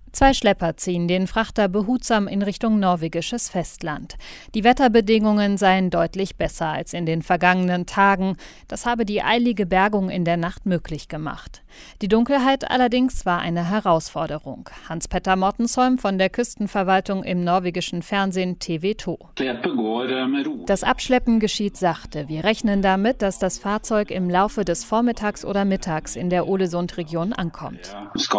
2 Schlepper ziehen den Frachter behutsam in Richtung norwegisches Festland. Die Wetterbedingungen seien deutlich besser als in den vergangenen Tagen. Das habe die eilige Bergung in der Nacht möglich gemacht. Die Dunkelheit allerdings war eine Herausforderung. Hans-Petter Mortensholm von der Küstenverwaltung im norwegischen Fernsehen TV 2. Das Abschleppen geschieht sachte. Wir rechnen damit, dass das Fahrzeug im Laufe des Vormittags oder Mittags in der Ålesund-Region ankommt.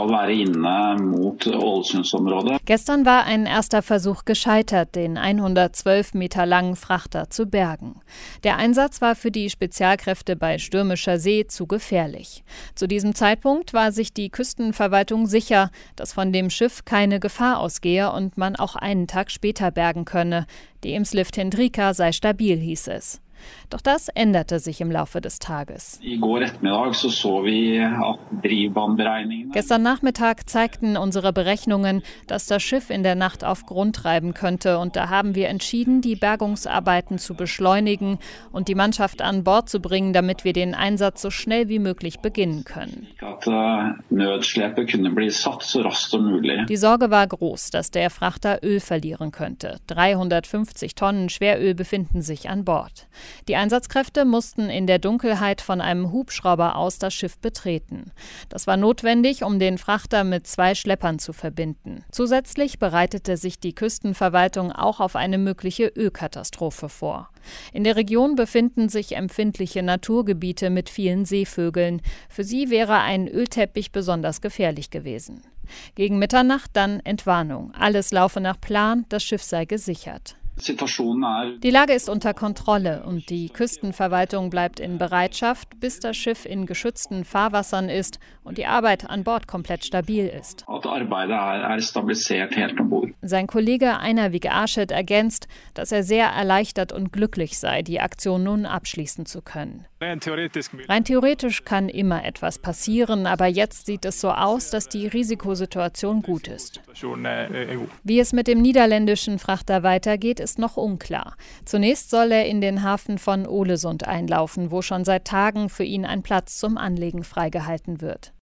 Gestern war ein erster Versuch gescheitert, den 112 Meter langen Frachter zu bergen. Der Einsatz war für die Spezialkräfte bei stürmischer See zu gefährlich. Zu diesem Zeitpunkt war sich die Küstenverwaltung sicher, dass von dem Schiff keine Gefahr ausgehe und man auch einen Tag später bergen könne. Die Eemslift Hendrika sei stabil, hieß es. Doch das änderte sich im Laufe des Tages. Gestern Nachmittag zeigten unsere Berechnungen, dass das Schiff in der Nacht auf Grund treiben könnte. Und da haben wir entschieden, die Bergungsarbeiten zu beschleunigen und die Mannschaft an Bord zu bringen, damit wir den Einsatz so schnell wie möglich beginnen können. Die Sorge war groß, dass der Frachter Öl verlieren könnte. 350 Tonnen Schweröl befinden sich an Bord. Die Einsatzkräfte mussten in der Dunkelheit von einem Hubschrauber aus das Schiff betreten. Das war notwendig, um den Frachter mit 2 Schleppern zu verbinden. Zusätzlich bereitete sich die Küstenverwaltung auch auf eine mögliche Ölkatastrophe vor. In der Region befinden sich empfindliche Naturgebiete mit vielen Seevögeln. Für sie wäre ein Ölteppich besonders gefährlich gewesen. Gegen Mitternacht dann Entwarnung. Alles laufe nach Plan, das Schiff sei gesichert. Die Lage ist unter Kontrolle und die Küstenverwaltung bleibt in Bereitschaft, bis das Schiff in geschützten Fahrwassern ist und die Arbeit an Bord komplett stabil ist. Sein Kollege Einar Vik Arseth ergänzt, dass er sehr erleichtert und glücklich sei, die Aktion nun abschließen zu können. Rein theoretisch kann immer etwas passieren, aber jetzt sieht es so aus, dass die Risikosituation gut ist. Wie es mit dem niederländischen Frachter weitergeht, ist noch unklar. Zunächst soll er in den Hafen von Ålesund einlaufen, wo schon seit Tagen für ihn ein Platz zum Anlegen freigehalten wird.